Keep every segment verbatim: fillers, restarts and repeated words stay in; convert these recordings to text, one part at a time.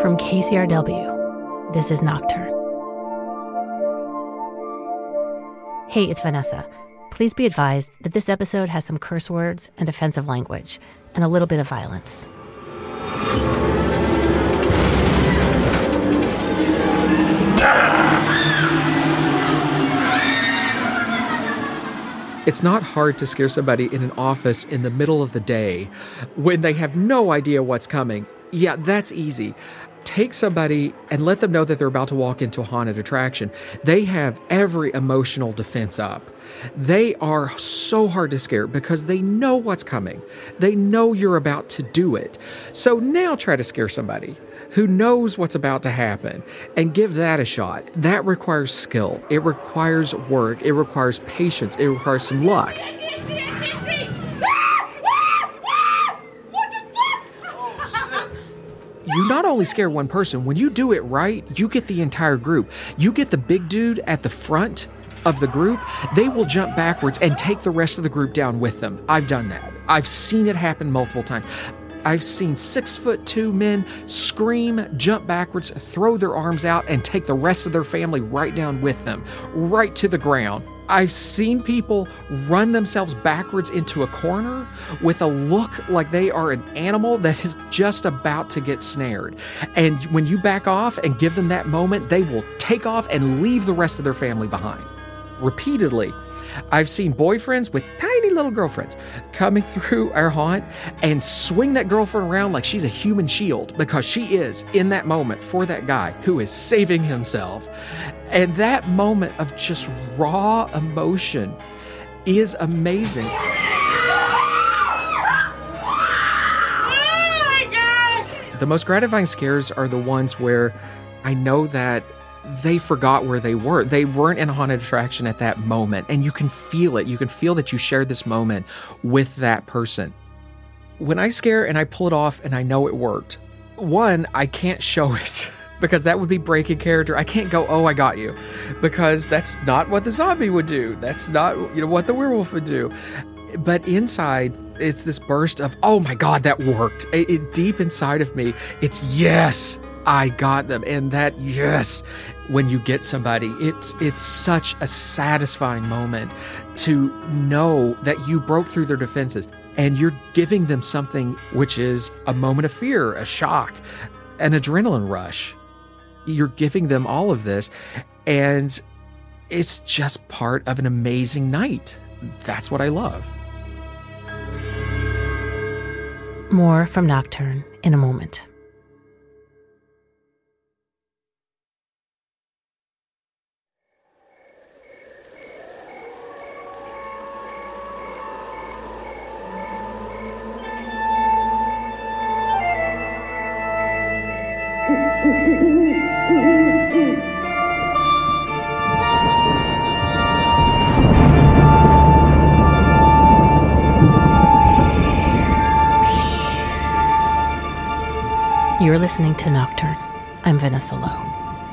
From K C R W, this is Nocturne. Hey, it's Vanessa. Please be advised that this episode has some curse words and offensive language, and a little bit of violence. It's not hard to scare somebody in an office in the middle of the day when they have no idea what's coming. Yeah, that's easy. Take somebody and let them know that they're about to walk into a haunted attraction. They have every emotional defense up. They are so hard to scare because they know what's coming. They know you're about to do it. So now try to scare somebody who knows what's about to happen and give that a shot. That requires skill. It requires work. It requires patience. It requires some luck. You not only scare one person, when you do it right, you get the entire group. You get the big dude at the front of the group, they will jump backwards and take the rest of the group down with them. I've done that. I've seen it happen multiple times. I've seen six foot two men scream, jump backwards, throw their arms out, and take the rest of their family right down with them, right to the ground. I've seen people run themselves backwards into a corner with a look like they are an animal that is just about to get snared. And when you back off and give them that moment, they will take off and leave the rest of their family behind. Repeatedly, I've seen boyfriends with tiny little girlfriends coming through our haunt and swing that girlfriend around like she's a human shield, because she is in that moment for that guy who is saving himself. And that moment of just raw emotion is amazing. Oh my God! The most gratifying scares are the ones where I know that they forgot where they were. They weren't in a haunted attraction at that moment, and you can feel it. You can feel that you shared this moment with that person. When I scare and I pull it off and I know it worked, one, I can't show it because that would be breaking character. I can't go, oh, I got you, because that's not what the zombie would do. That's not, you know, what the werewolf would do. But inside, it's this burst of, oh my God, that worked. It, it deep inside of me, it's yes, I got them. And that, yes, when you get somebody, it's it's such a satisfying moment to know that you broke through their defenses and you're giving them something which is a moment of fear, a shock, an adrenaline rush. You're giving them all of this, and it's just part of an amazing night. That's what I love. More from Nocturne in a moment. You're listening to Nocturne. I'm Vanessa Lowe.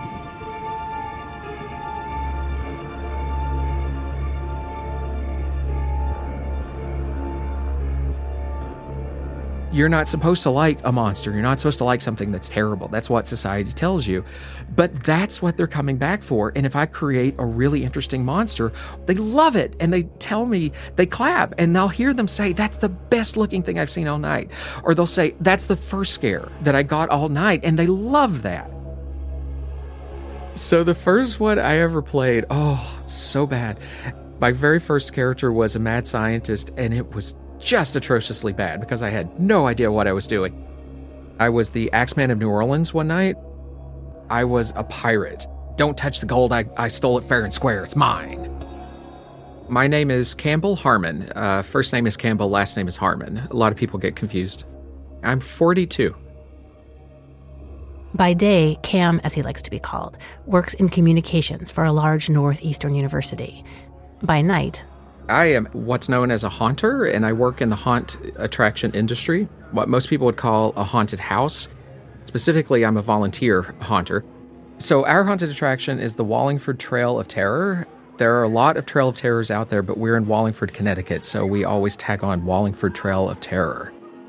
You're not supposed to like a monster. You're not supposed to like something that's terrible. That's what society tells you. But that's what they're coming back for. And if I create a really interesting monster, they love it. And they tell me, they clap, and they'll hear them say, that's the best looking thing I've seen all night. Or they'll say, that's the first scare that I got all night. And they love that. So the first one I ever played, oh, so bad. My very first character was a mad scientist, and it was just atrociously bad because I had no idea what I was doing. I was the Axeman of New Orleans one night. I was a pirate. Don't touch the gold. I, I stole it fair and square. It's mine. My name is Campbell Harmon. Uh, first name is Campbell, last name is Harmon. A lot of people get confused. I'm forty-two. By day, Cam, as he likes to be called, works in communications for a large northeastern university. By night, I am what's known as a haunter, and I work in the haunt attraction industry, what most people would call a haunted house. Specifically, I'm a volunteer haunter. So our haunted attraction is the Wallingford Trail of Terror. There are a lot of Trail of Terrors out there, but we're in Wallingford, Connecticut, so we always tag on Wallingford Trail of Terror.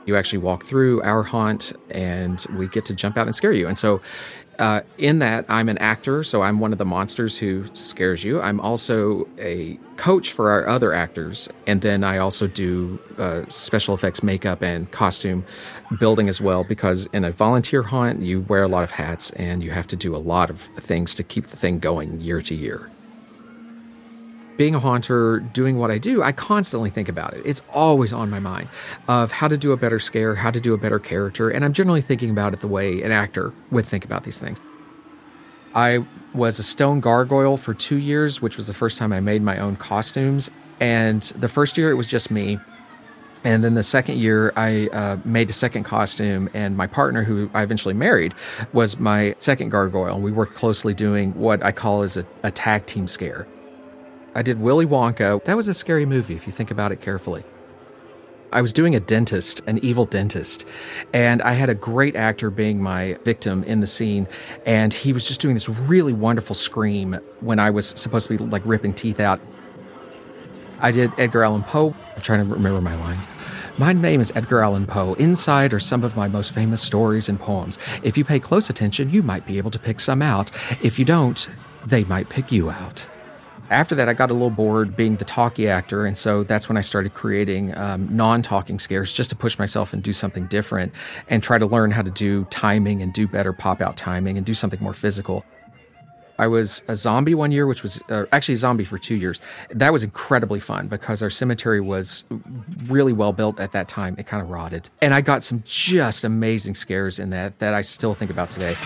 You actually walk through our haunt and we get to jump out and scare you. And so uh, in that, I'm an actor, so I'm one of the monsters who scares you. I'm also a coach for our other actors. And then I also do uh, special effects, makeup, and costume building as well, because in a volunteer haunt, you wear a lot of hats and you have to do a lot of things to keep the thing going year to year. Being a haunter, doing what I do, I constantly think about it. It's always on my mind of how to do a better scare, how to do a better character, and I'm generally thinking about it the way an actor would think about these things. I was a stone gargoyle for two years, which was the first time I made my own costumes. And the first year it was just me. And then the second year I uh, made a second costume, and my partner, who I eventually married, was my second gargoyle. And we worked closely doing what I call as a, a tag team scare. I did Willy Wonka. That was a scary movie if you think about it carefully. I was doing a dentist, an evil dentist, and I had a great actor being my victim in the scene, and he was just doing this really wonderful scream when I was supposed to be like ripping teeth out. I did Edgar Allan Poe. I'm trying to remember my lines. My name is Edgar Allan Poe. Inside are some of my most famous stories and poems. If you pay close attention, you might be able to pick some out. If you don't, they might pick you out. After that, I got a little bored being the talkie actor, and so that's when I started creating um, non-talking scares just to push myself and do something different and try to learn how to do timing and do better pop-out timing and do something more physical. I was a zombie one year, which was uh, actually a zombie for two years. That was incredibly fun because our cemetery was really well built at that time. It kind of rotted. And I got some just amazing scares in that that I still think about today.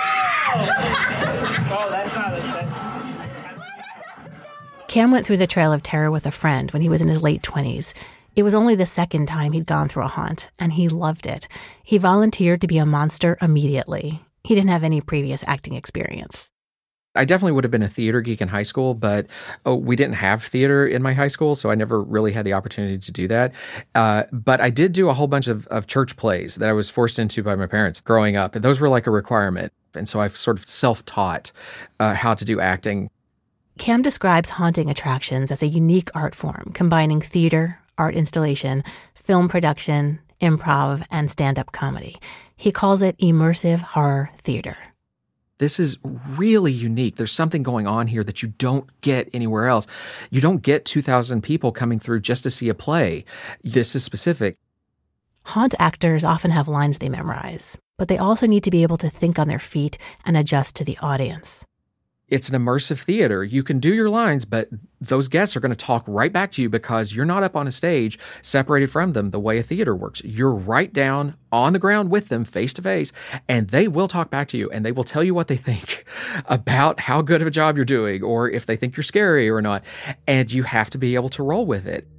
Oh, that's not a thing. Cam went through the Trail of Terror with a friend when he was in his late twenties. It was only the second time he'd gone through a haunt, and he loved it. He volunteered to be a monster immediately. He didn't have any previous acting experience. I definitely would have been a theater geek in high school, but oh, we didn't have theater in my high school, so I never really had the opportunity to do that. Uh, but I did do a whole bunch of, of church plays that I was forced into by my parents growing up, and those were like a requirement. And so I've sort of self-taught uh, how to do acting. Cam describes haunting attractions as a unique art form, combining theater, art installation, film production, improv, and stand-up comedy. He calls it immersive horror theater. This is really unique. There's something going on here that you don't get anywhere else. You don't get two thousand people coming through just to see a play. This is specific. Haunt actors often have lines they memorize, but they also need to be able to think on their feet and adjust to the audience. It's an immersive theater. You can do your lines, but those guests are going to talk right back to you because you're not up on a stage separated from them the way a theater works. You're right down on the ground with them face to face, and they will talk back to you and they will tell you what they think about how good of a job you're doing or if they think you're scary or not. And you have to be able to roll with it.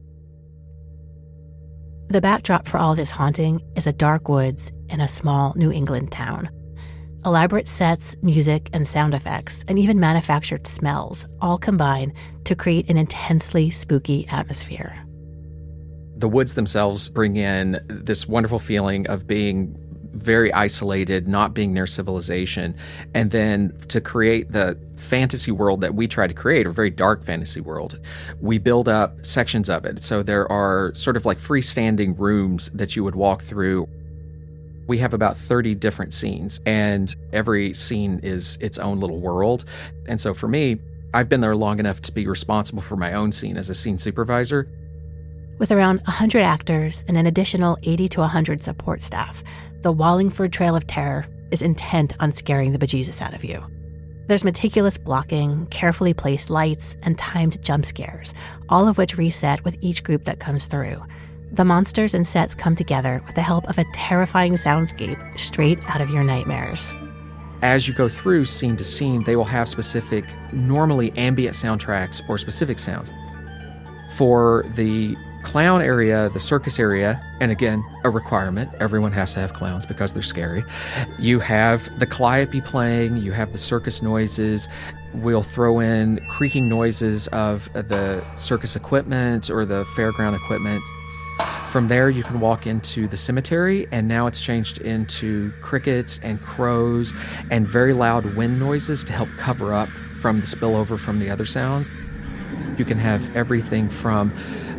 The backdrop for all this haunting is a dark woods in a small New England town. Elaborate sets, music, and sound effects, and even manufactured smells all combine to create an intensely spooky atmosphere. The woods themselves bring in this wonderful feeling of being very isolated, not being near civilization, and then to create the fantasy world that we try to create, a very dark fantasy world, we build up sections of it. So there are sort of like freestanding rooms that you would walk through. We have about thirty different scenes, and every scene is its own little world. And so for me, I've been there long enough to be responsible for my own scene as a scene supervisor. With around one hundred actors and an additional eighty to one hundred support staff, the Wallingford Trail of Terror is intent on scaring the bejesus out of you. There's meticulous blocking, carefully placed lights, and timed jump scares, all of which reset with each group that comes through. The monsters and sets come together with the help of a terrifying soundscape straight out of your nightmares. As you go through scene to scene, they will have specific, normally ambient soundtracks or specific sounds. For the clown area, the circus area, and again, a requirement, everyone has to have clowns because they're scary. You have the calliope playing, you have the circus noises. We'll throw in creaking noises of the circus equipment or the fairground equipment. From there, you can walk into the cemetery, and now it's changed into crickets and crows and very loud wind noises to help cover up from the spillover from the other sounds. You can have everything from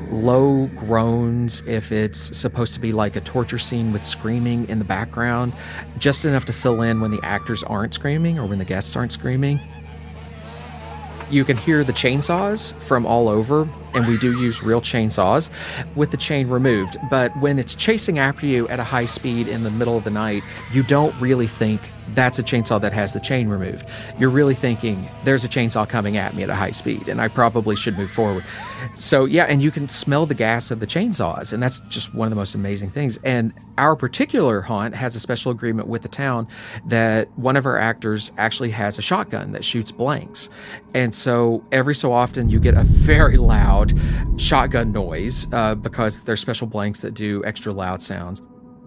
low groans, if it's supposed to be like a torture scene with screaming in the background, just enough to fill in when the actors aren't screaming or when the guests aren't screaming. You can hear the chainsaws from all over, and we do use real chainsaws with the chain removed. But when it's chasing after you at a high speed in the middle of the night, you don't really think that's a chainsaw that has the chain removed. You're really thinking, there's a chainsaw coming at me at a high speed, and I probably should move forward. So yeah, and you can smell the gas of the chainsaws, and that's just one of the most amazing things. And our particular haunt has a special agreement with the town that one of our actors actually has a shotgun that shoots blanks. And so every so often you get a very loud shotgun noise uh, because there's special blanks that do extra loud sounds.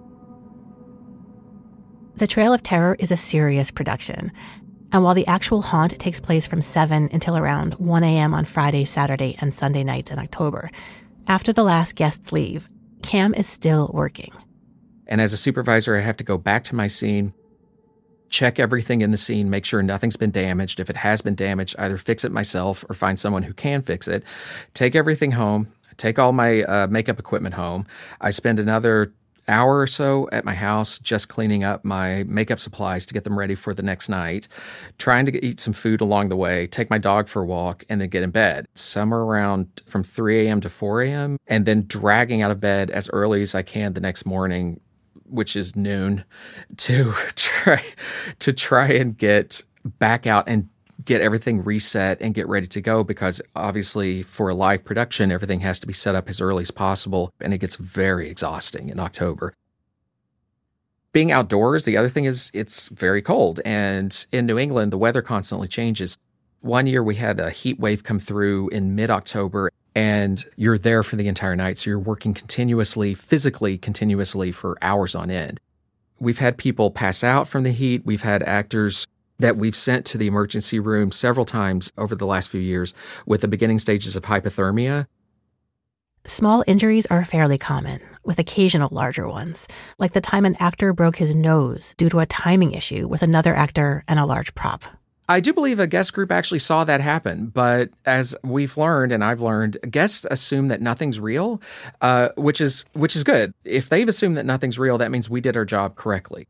The Trail of Terror is a serious production. And while the actual haunt takes place from seven until around one a.m. on Friday, Saturday, and Sunday nights in October, after the last guests leave, Cam is still working. And as a supervisor, I have to go back to my scene, check everything in the scene, make sure nothing's been damaged. If it has been damaged, either fix it myself or find someone who can fix it. Take everything home, take all my uh, makeup equipment home. I spend another hour or so at my house just cleaning up my makeup supplies to get them ready for the next night, trying to eat some food along the way, take my dog for a walk, and then get in bed. Somewhere around from three a.m. to four a.m., and then dragging out of bed as early as I can the next morning, which is noon, to try to try and get back out and get everything reset and get ready to go, because obviously for a live production, everything has to be set up as early as possible, and it gets very exhausting in October. Being outdoors, the other thing is it's very cold, and in New England, the weather constantly changes. One year we had a heat wave come through in mid-October, and you're there for the entire night, so you're working continuously, physically continuously for hours on end. We've had people pass out from the heat. We've had actors that we've sent to the emergency room several times over the last few years with the beginning stages of hypothermia. Small injuries are fairly common, with occasional larger ones, like the time an actor broke his nose due to a timing issue with another actor and a large prop. I do believe a guest group actually saw that happen, but as we've learned, and I've learned, guests assume that nothing's real, uh, which is which is good. If they've assumed that nothing's real, that means we did our job correctly.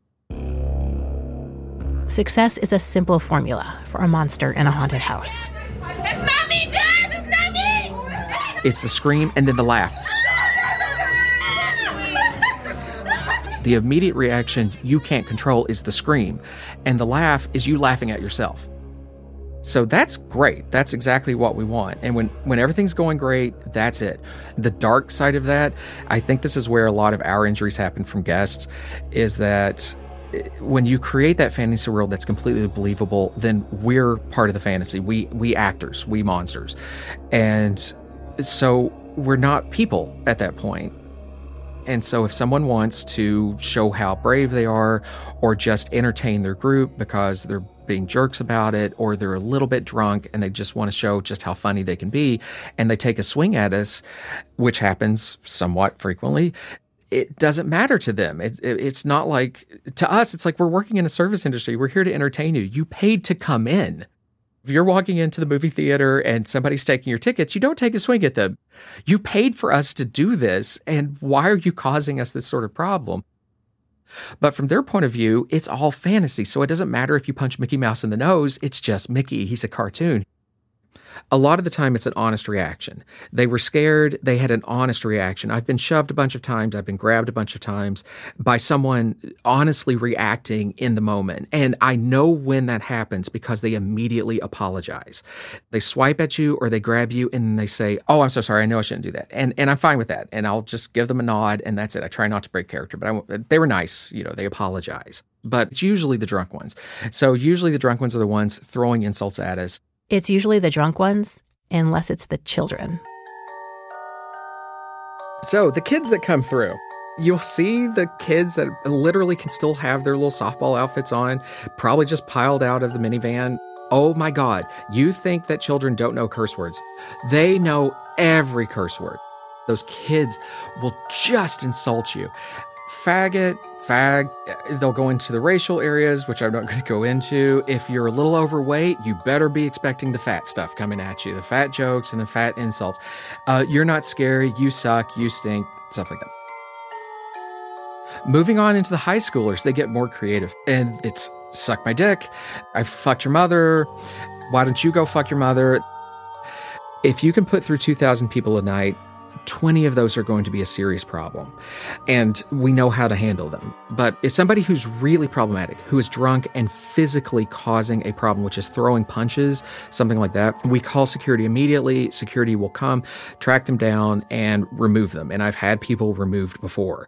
Success is a simple formula for a monster in a haunted house. It's not me, Judge! It's not me! It's the scream and then the laugh. The immediate reaction you can't control is the scream, and the laugh is you laughing at yourself. So that's great. That's exactly what we want. And when, when everything's going great, that's it. The dark side of that, I think this is where a lot of our injuries happen from guests, is that when you create that fantasy world that's completely believable, then we're part of the fantasy. We we actors, we monsters. And so we're not people at that point. And so if someone wants to show how brave they are, or just entertain their group because they're being jerks about it, or they're a little bit drunk and they just want to show just how funny they can be, and they take a swing at us, which happens somewhat frequently, it doesn't matter to them. It, it, it's not like, to us, it's like we're working in a service industry. We're here to entertain you. You paid to come in. If you're walking into the movie theater and somebody's taking your tickets, you don't take a swing at them. You paid for us to do this, and why are you causing us this sort of problem? But from their point of view, it's all fantasy, so it doesn't matter if you punch Mickey Mouse in the nose. It's just Mickey. He's a cartoon. A lot of the time, it's an honest reaction. They were scared. They had an honest reaction. I've been shoved a bunch of times. I've been grabbed a bunch of times by someone honestly reacting in the moment. And I know when that happens because they immediately apologize. They swipe at you or they grab you and they say, "Oh, I'm so sorry. I know I shouldn't do that." And and I'm fine with that. And I'll just give them a nod and that's it. I try not to break character, but I, they were nice. You know, they apologize. But it's usually the drunk ones. So usually the drunk ones are the ones throwing insults at us. It's usually the drunk ones, unless it's the children. So the kids that come through, you'll see the kids that literally can still have their little softball outfits on, probably just piled out of the minivan. Oh my God, you think that children don't know curse words. They know every curse word. Those kids will just insult you. faggot, fag. They'll go into the racial areas, which I'm not going to go into. If you're a little overweight, you better be expecting the fat stuff coming at you, the fat jokes and the fat insults. Uh, you're not scary, you suck, you stink, stuff like that. Moving on into the high schoolers, they get more creative. And it's suck my dick, I fucked your mother, why don't you go fuck your mother? If you can put through two thousand people a night, twenty of those are going to be a serious problem. And we know how to handle them. But if somebody who's really problematic, who is drunk and physically causing a problem, which is throwing punches, something like that, we call security immediately. Security will come, track them down, and remove them. And I've had people removed before.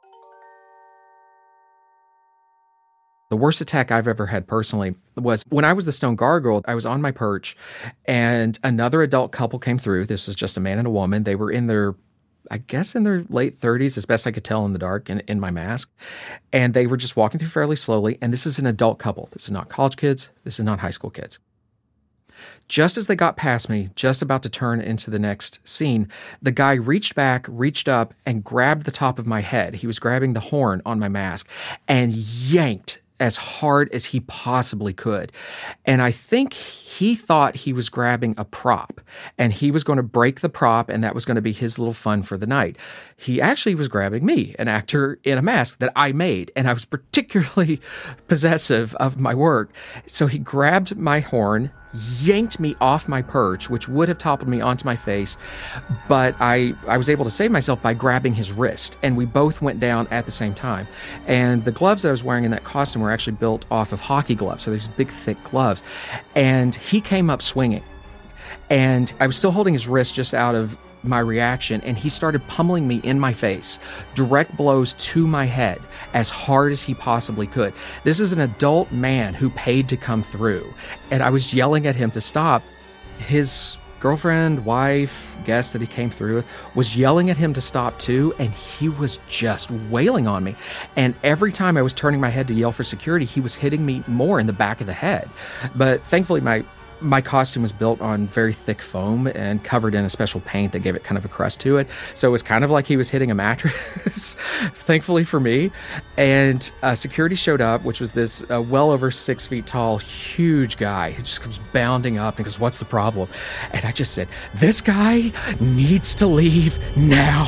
The worst attack I've ever had personally was when I was the Stone Gargoyle. I was on my perch and another adult couple came through. This was just a man and a woman. They were in their, I guess in their late thirties, as best I could tell in the dark in, in my mask. And they were just walking through fairly slowly. And this is an adult couple. This is not college kids. This is not high school kids. Just as they got past me, just about to turn into the next scene, the guy reached back, reached up, and grabbed the top of my head. He was grabbing the horn on my mask and yanked as hard as he possibly could. And I think he thought he was grabbing a prop and he was going to break the prop and that was going to be his little fun for the night. He actually was grabbing me, an actor in a mask that I made, and I was particularly possessive of my work. So he grabbed my horn, yanked me off my perch, which would have toppled me onto my face, but I, I was able to save myself by grabbing his wrist, and we both went down at the same time. And the gloves that I was wearing in that costume were actually built off of hockey gloves, so these big, thick gloves. And he came up swinging, and I was still holding his wrist just out of my reaction, and he started pummeling me in my face, direct blows to my head as hard as he possibly could. This is an adult man who paid to come through, and I was yelling at him to stop. His girlfriend, wife, guest that he came through with was yelling at him to stop too, and he was just wailing on me. And every time I was turning my head to yell for security, he was hitting me more in the back of the head. But thankfully, my My costume was built on very thick foam and covered in a special paint that gave it kind of a crust to it. So it was kind of like he was hitting a mattress, thankfully for me. And uh, security showed up, which was this uh, well over six feet tall, huge guy. He just comes bounding up and goes, "What's the problem?" And I just said, "This guy needs to leave now."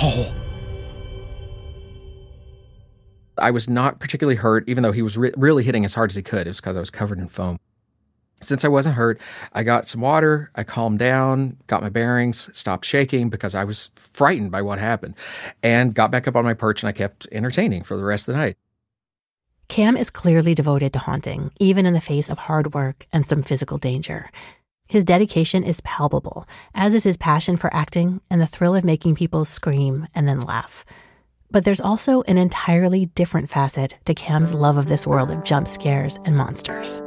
I was not particularly hurt, even though he was re- really hitting as hard as he could. It was because I was covered in foam. Since I wasn't hurt, I got some water, I calmed down, got my bearings, stopped shaking because I was frightened by what happened, and got back up on my perch, and I kept entertaining for the rest of the night. Cam is clearly devoted to haunting, even in the face of hard work and some physical danger. His dedication is palpable, as is his passion for acting and the thrill of making people scream and then laugh. But there's also an entirely different facet to Cam's love of this world of jump scares and monsters.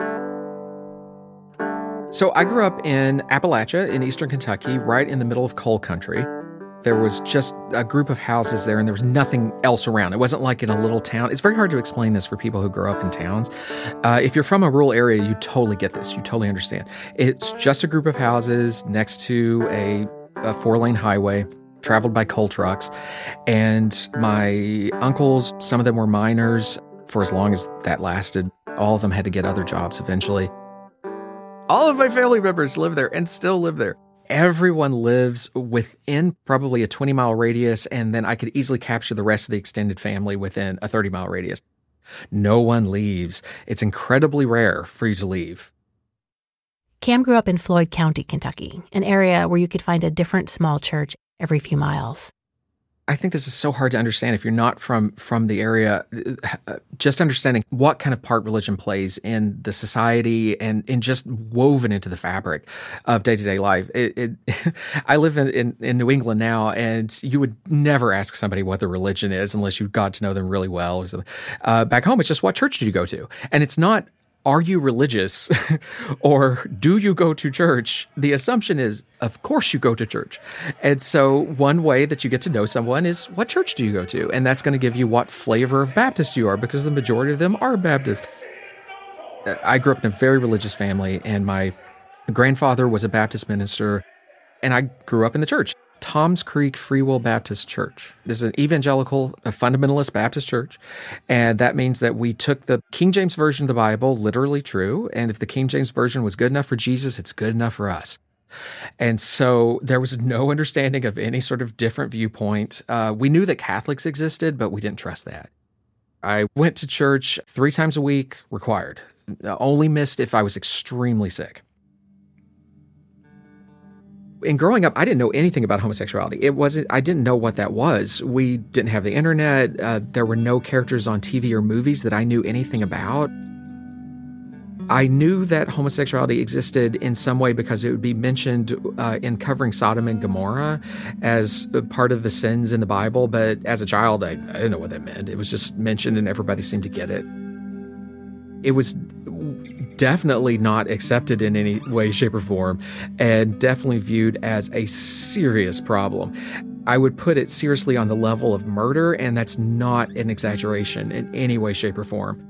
So I grew up in Appalachia in eastern Kentucky, right in the middle of coal country. There was just a group of houses there and there was nothing else around. It wasn't like in a little town. It's very hard to explain this for people who grow up in towns. Uh, if you're from a rural area, you totally get this. You totally understand. It's just a group of houses next to a, a four-lane highway traveled by coal trucks. And my uncles, some of them were miners for as long as that lasted. All of them had to get other jobs eventually. All of my family members live there and still live there. Everyone lives within probably a twenty mile radius, and then I could easily capture the rest of the extended family within a thirty mile radius. No one leaves. It's incredibly rare for you to leave. Cam grew up in Floyd County, Kentucky, an area where you could find a different small church every few miles. I think this is so hard to understand if you're not from, from the area. Just understanding what kind of part religion plays in the society and, and just woven into the fabric of day-to-day life. It, it, I live in, in, in New England now, and you would never ask somebody what their religion is unless you got to know them really well or something. Uh, back home, it's just, what church did you go to? And it's not, are you religious or do you go to church? The assumption is, of course you go to church. And so one way that you get to know someone is, what church do you go to? And that's going to give you what flavor of Baptist you are, because the majority of them are Baptist. I grew up in a very religious family, and my grandfather was a Baptist minister, and I grew up in the church. Toms Creek Free Will Baptist Church. This is an evangelical, a fundamentalist Baptist church, and that means that we took the King James Version of the Bible, literally true, and if the King James Version was good enough for Jesus, it's good enough for us. And so there was no understanding of any sort of different viewpoint. Uh, we knew that Catholics existed, but we didn't trust that. I went to church three times a week, required. Only missed if I was extremely sick. And growing up, I didn't know anything about homosexuality. It wasn't, I didn't know what that was. We didn't have the internet. Uh, there were no characters on T V or movies that I knew anything about. I knew that homosexuality existed in some way because it would be mentioned uh, in covering Sodom and Gomorrah as part of the sins in the Bible. But as a child, I, I didn't know what that meant. It was just mentioned and everybody seemed to get it. It was definitely not accepted in any way, shape, or form, and definitely viewed as a serious problem. I would put it seriously on the level of murder, and that's not an exaggeration in any way, shape, or form.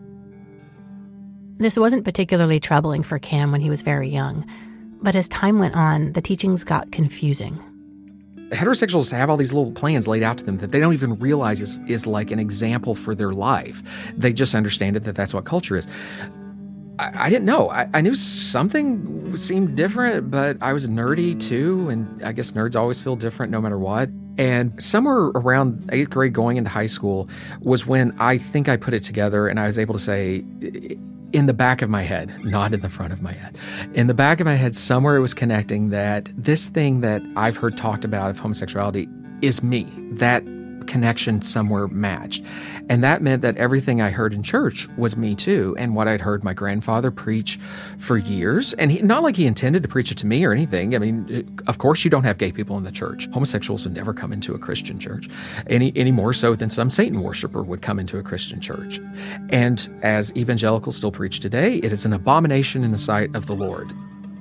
This wasn't particularly troubling for Cam when he was very young, but as time went on, the teachings got confusing. Heterosexuals have all these little plans laid out to them that they don't even realize is, is like an example for their life. They just understand it, that that's what culture is. I, I didn't know. I, I knew something seemed different, but I was nerdy too, and I guess nerds always feel different no matter what. And somewhere around eighth grade going into high school was when I think I put it together and I was able to say, in the back of my head, not in the front of my head, in the back of my head, somewhere it was connecting that this thing that I've heard talked about of homosexuality is me. That connection somewhere matched. And that meant that everything I heard in church was me too, and what I'd heard my grandfather preach for years. And he, not like he intended to preach it to me or anything. I mean, of course you don't have gay people in the church. Homosexuals would never come into a Christian church, any, any more so than some Satan worshiper would come into a Christian church. And as evangelicals still preach today, it is an abomination in the sight of the Lord.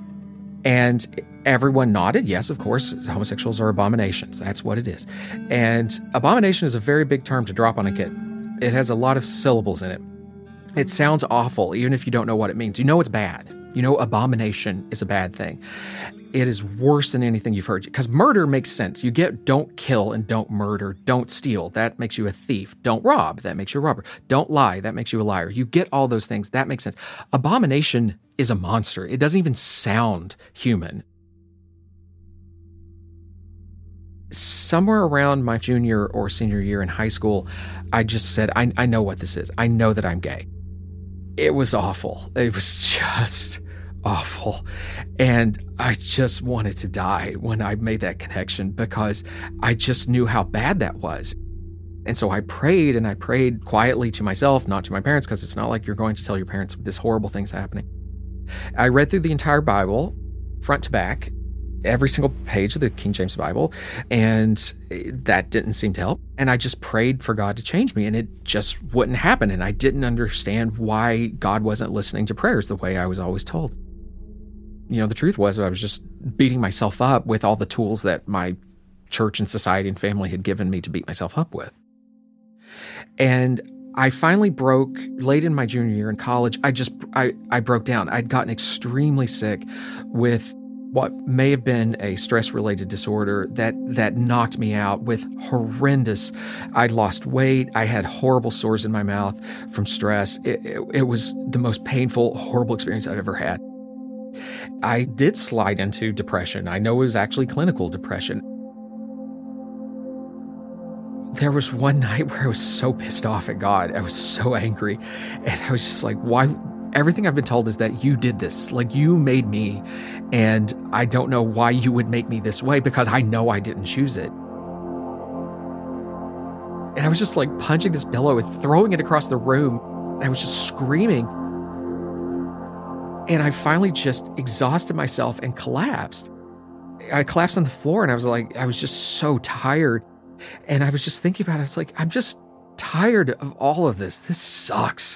And everyone nodded. Yes, of course, homosexuals are abominations. That's what it is. And abomination is a very big term to drop on a kid. It has a lot of syllables in it. It sounds awful, even if you don't know what it means. You know it's bad. You know abomination is a bad thing. It is worse than anything you've heard. Because murder makes sense. You get don't kill and don't murder. Don't steal. That makes you a thief. Don't rob. That makes you a robber. Don't lie. That makes you a liar. You get all those things. That makes sense. Abomination is a monster. It doesn't even sound human. Somewhere around my junior or senior year in high school, I just said, I, I know what this is. I know that I'm gay. It was awful. It was just awful. And I just wanted to die when I made that connection because I just knew how bad that was. And so I prayed, and I prayed quietly to myself, not to my parents, because it's not like you're going to tell your parents this horrible thing's happening. I read through the entire Bible, front to back, every single page of the King James Bible, and that didn't seem to help. And I just prayed for God to change me, and it just wouldn't happen. And I didn't understand why God wasn't listening to prayers the way I was always told. You know, the truth was I was just beating myself up with all the tools that my church and society and family had given me to beat myself up with. And I finally broke late in my junior year in college. I just, I, I broke down. I'd gotten extremely sick with what may have been a stress-related disorder that that knocked me out with horrendous. I'd lost weight. I had horrible sores in my mouth from stress. It, it, it was the most painful, horrible experience I've ever had. I did slide into depression. I know it was actually clinical depression. There was one night where I was so pissed off at God. I was so angry. And I was just like, why? Everything I've been told is that you did this. Like, you made me. And I don't know why you would make me this way, because I know I didn't choose it. And I was just like punching this pillow and throwing it across the room. And I was just screaming. And I finally just exhausted myself and collapsed. I collapsed on the floor, and I was like, I was just so tired. And I was just thinking about it. I was like, I'm just tired of all of this. This sucks.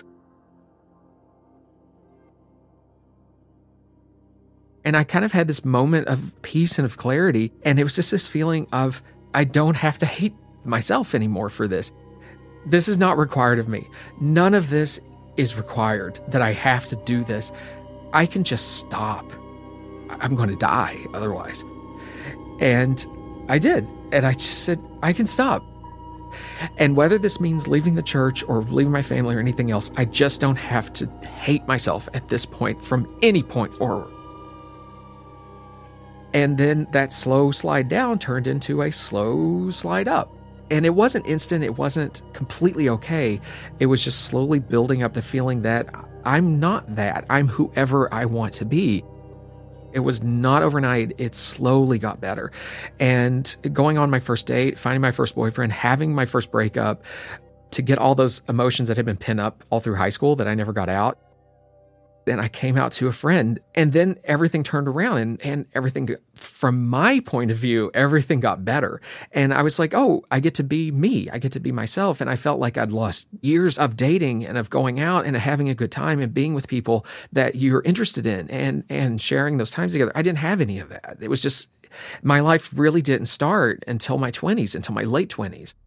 And I kind of had this moment of peace and of clarity. And it was just this feeling of, I don't have to hate myself anymore for this. This is not required of me. None of this is required, that I have to do this. I can just stop. I'm going to die otherwise. And I did. And I just said, I can stop. And whether this means leaving the church or leaving my family or anything else, I just don't have to hate myself at this point from any point forward. And then that slow slide down turned into a slow slide up. And it wasn't instant. It wasn't completely okay. It was just slowly building up the feeling that I'm not that. I'm whoever I want to be. It was not overnight. It slowly got better. And going on my first date, finding my first boyfriend, having my first breakup, to get all those emotions that had been pinned up all through high school that I never got out. And I came out to a friend, and then everything turned around, and, and everything, from my point of view, everything got better. And I was like, oh, I get to be me. I get to be myself. And I felt like I'd lost years of dating and of going out and having a good time and being with people that you're interested in and, and sharing those times together. I didn't have any of that. It was just, my life really didn't start until my twenties, until my late twenties.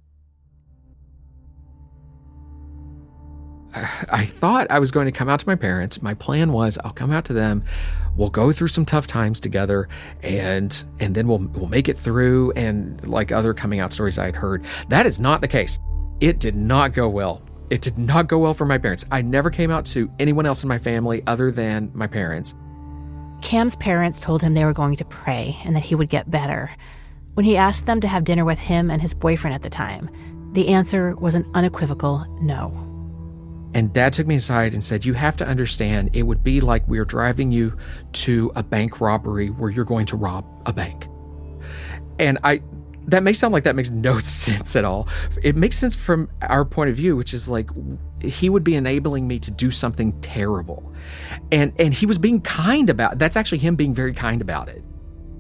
I thought I was going to come out to my parents. My plan was I'll come out to them. We'll go through some tough times together, and and then we'll we'll make it through. And like other coming out stories I had heard, that is not the case. It did not go well. It did not go well for my parents. I never came out to anyone else in my family other than my parents. Cam's parents told him they were going to pray and that he would get better. When he asked them to have dinner with him and his boyfriend at the time, the answer was an unequivocal no. And Dad took me aside and said, you have to understand, it would be like we're driving you to a bank robbery where you're going to rob a bank. And I, that may sound like that makes no sense at all. It makes sense from our point of view, which is like, he would be enabling me to do something terrible. And, and he was being kind about it. That's actually him being very kind about it.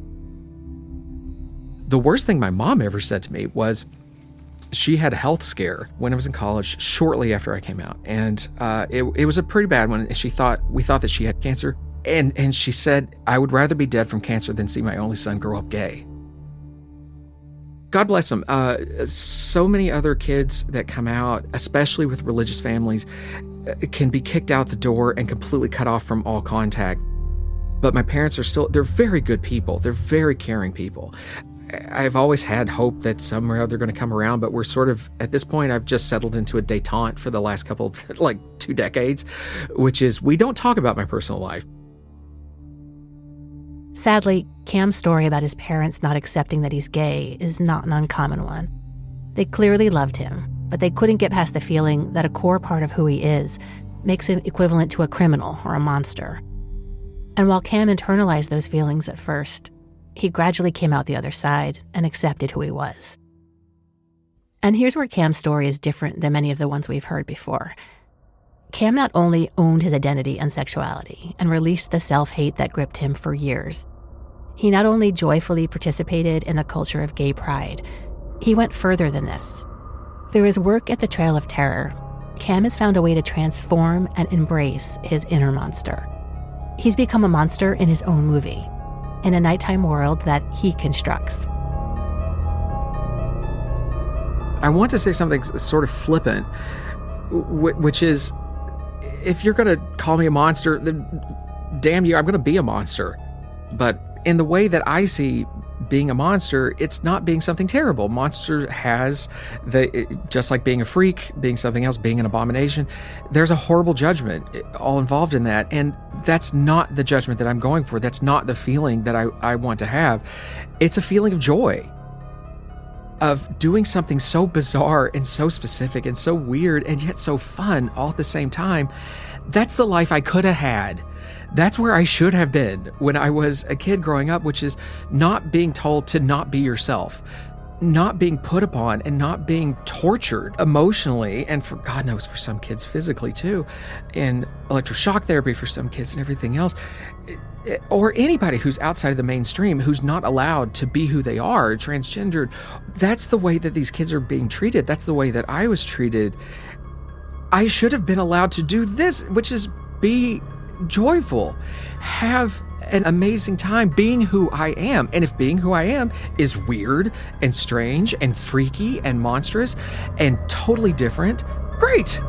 The worst thing my mom ever said to me was, she had a health scare when I was in college shortly after I came out. And uh, it, it was a pretty bad one. She thought, we thought that she had cancer. And, and she said, I would rather be dead from cancer than see my only son grow up gay. God bless them. Uh, so many other kids that come out, especially with religious families, can be kicked out the door and completely cut off from all contact. But my parents are still, they're very good people. They're very caring people. I've always had hope that somewhere they're going to come around, but we're sort of, at this point, I've just settled into a detente for the last couple of, like, two decades, which is we don't talk about my personal life. Sadly, Cam's story about his parents not accepting that he's gay is not an uncommon one. They clearly loved him, but they couldn't get past the feeling that a core part of who he is makes him equivalent to a criminal or a monster. And while Cam internalized those feelings at first, he gradually came out the other side and accepted who he was. And here's where Cam's story is different than many of the ones we've heard before. Cam not only owned his identity and sexuality and released the self-hate that gripped him for years, he not only joyfully participated in the culture of gay pride, he went further than this. Through his work at the Trail of Terror, Cam has found a way to transform and embrace his inner monster. He's become a monster in his own movie, in a nighttime world that he constructs. I want to say something sort of flippant, which is, if you're going to call me a monster, then damn you, I'm going to be a monster. But in the way that I see being a monster, it's not being something terrible. Monster has, the just like being a freak, being something else, being an abomination, there's a horrible judgment all involved in that. And that's not the judgment that I'm going for. That's not the feeling that I, I want to have. It's a feeling of joy, of doing something so bizarre and so specific and so weird and yet so fun all at the same time. That's the life I could have had. That's where I should have been when I was a kid growing up, which is not being told to not be yourself, not being put upon and not being tortured emotionally, and for God knows for some kids physically too, and electroshock therapy for some kids and everything else, or anybody who's outside of the mainstream, who's not allowed to be who they are, transgendered. That's the way that these kids are being treated. That's the way that I was treated. I should have been allowed to do this, which is be joyful, have an amazing time being who I am. And if being who I am is weird and strange and freaky and monstrous and totally different, great.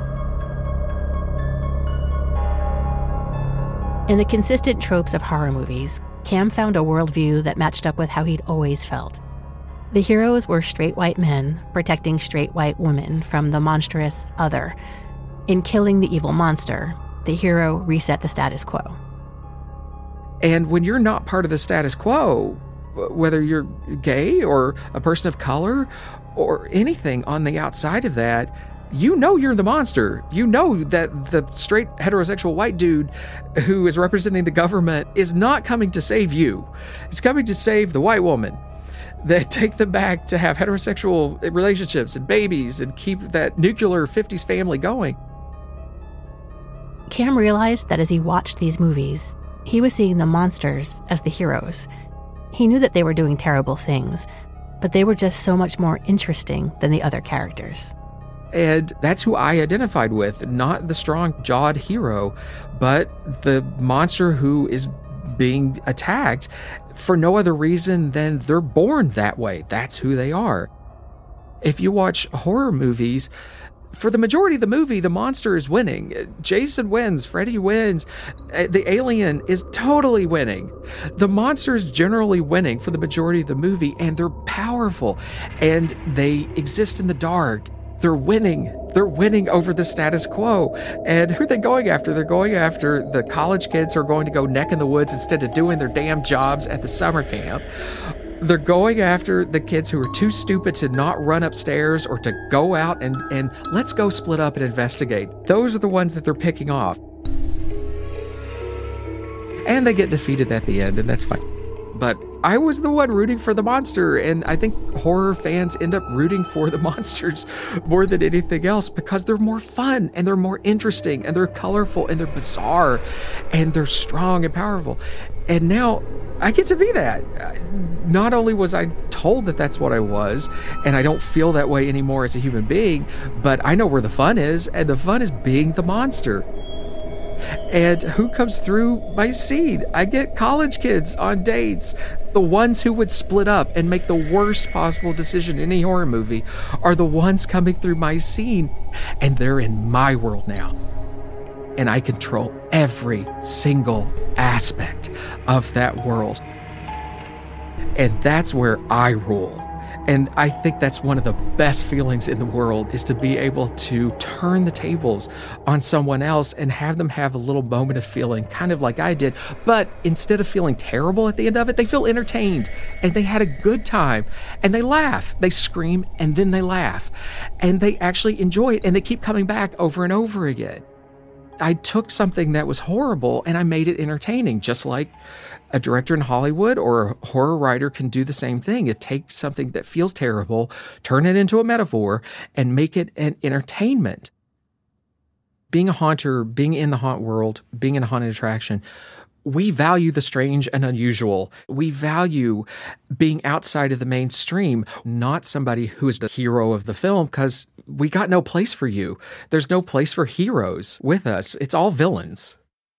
In the consistent tropes of horror movies, Cam found a worldview that matched up with how he'd always felt. The heroes were straight white men protecting straight white women from the monstrous other. In killing the evil monster, the hero reset the status quo. And when you're not part of the status quo, whether you're gay or a person of color or anything on the outside of that, you know you're the monster. You know that the straight heterosexual white dude who is representing the government is not coming to save you. He's coming to save the white woman that take them back to have heterosexual relationships and babies and keep that nuclear fifties family going. Cam realized that as he watched these movies, he was seeing the monsters as the heroes. He knew that they were doing terrible things, but they were just so much more interesting than the other characters. And that's who I identified with, not the strong-jawed hero, but the monster who is being attacked for no other reason than they're born that way. That's who they are. If you watch horror movies, for the majority of the movie, the monster is winning. Jason wins, Freddy wins, the alien is totally winning. The monster is generally winning for the majority of the movie, and they're powerful, and they exist in the dark. They're winning. They're winning over the status quo. And who are they going after? They're going after the college kids who are going to go neck in the woods instead of doing their damn jobs at the summer camp. They're going after the kids who are too stupid to not run upstairs or to go out and, and let's go split up and investigate. Those are the ones that they're picking off. And they get defeated at the end, and that's fine. But I was the one rooting for the monster, and I think horror fans end up rooting for the monsters more than anything else because they're more fun, and they're more interesting, and they're colorful, and they're bizarre, and they're strong and powerful. And now I get to be that. Not only was I told that that's what I was, and I don't feel that way anymore as a human being, but I know where the fun is, and the fun is being the monster. And who comes through my scene? I get college kids on dates. The ones who would split up and make the worst possible decision in any horror movie are the ones coming through my scene. And they're in my world now. And I control every single aspect of that world. And that's where I rule. And I think that's one of the best feelings in the world, is to be able to turn the tables on someone else and have them have a little moment of feeling kind of like I did. But instead of feeling terrible at the end of it, they feel entertained and they had a good time and they laugh. They scream and then they laugh and they actually enjoy it and they keep coming back over and over again. I took something that was horrible and I made it entertaining, just like a director in Hollywood or a horror writer can do the same thing. It takes something that feels terrible, turn it into a metaphor, and make it an entertainment. Being a haunter, being in the haunt world, being in a haunted attraction, we value the strange and unusual. We value being outside of the mainstream, not somebody who is the hero of the film, because we got no place for you. There's no place for heroes with us. It's all villains.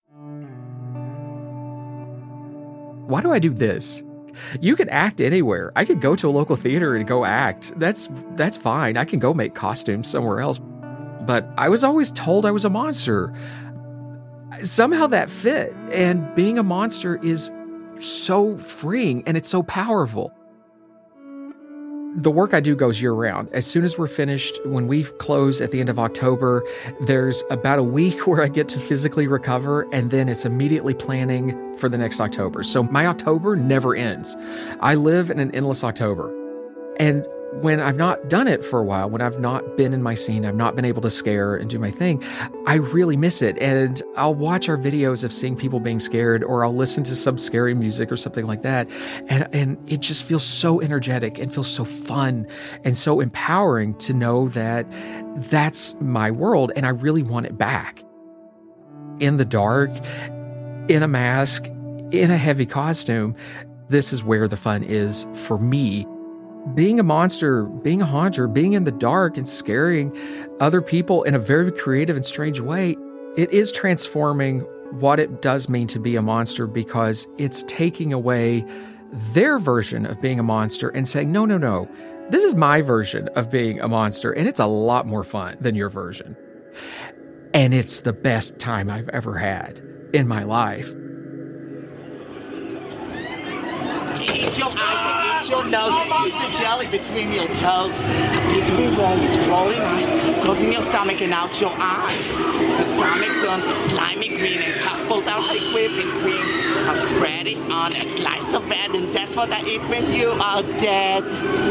Why do I do this? You can act anywhere. I could go to a local theater and go act. That's that's fine. I can go make costumes somewhere else. But I was always told I was a monster. Somehow that fit. And being a monster is so freeing and it's so powerful. The work I do goes year-round. As soon as we're finished, when we close at the end of October, there's about a week where I get to physically recover, and then it's immediately planning for the next October. So my October never ends. I live in an endless October. And when I've not done it for a while, when I've not been in my scene, I've not been able to scare and do my thing, I really miss it. And I'll watch our videos of seeing people being scared, or I'll listen to some scary music or something like that. And, and it just feels so energetic and feels so fun and so empowering to know that that's my world and I really want it back. In the dark, in a mask, in a heavy costume, this is where the fun is for me. Being a monster, being a haunter, being in the dark and scaring other people in a very creative and strange way, it is transforming what it does mean to be a monster, because it's taking away their version of being a monster and saying, no, no, no, this is my version of being a monster, and it's a lot more fun than your version. And it's the best time I've ever had in my life. Eat your eyes and eat your nose, keep the jelly between your toes. A piggy roll, it's rolling nice, goes in your stomach and out your eye. The stomach turns a slimy green and pulls out like whipping cream. I spread it on a slice of bread, and that's what I eat when you are dead.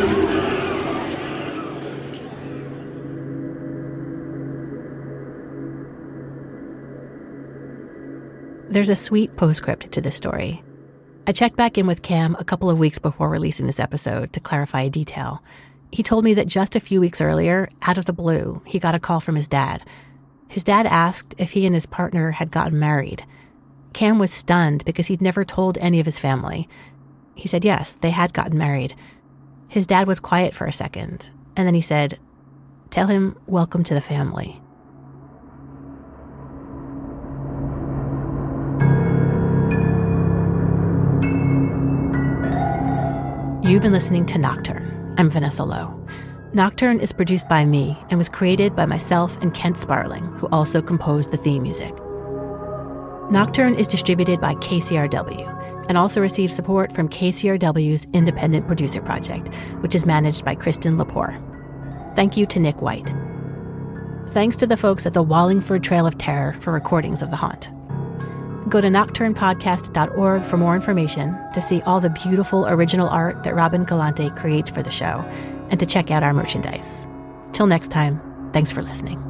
There's a sweet postscript to this story. I checked back in with Cam a couple of weeks before releasing this episode to clarify a detail. He told me that just a few weeks earlier, out of the blue, he got a call from his dad. His dad asked if he and his partner had gotten married. Cam was stunned because he'd never told any of his family. He said yes, they had gotten married. His dad was quiet for a second, and then he said, "Tell him welcome to the family." You've been listening to Nocturne. I'm Vanessa Lowe. Nocturne is produced by me and was created by myself and Kent Sparling, who also composed the theme music. Nocturne is distributed by K C R W and also receives support from K C R W's Independent Producer Project, which is managed by Kristen Lepore. Thank you to Nick White. Thanks to the folks at the Wallingford Trail of Terror for recordings of The Haunt. Go to nocturne podcast dot org for more information, to see all the beautiful original art that Robin Galante creates for the show, and to check out our merchandise. Till next time, thanks for listening.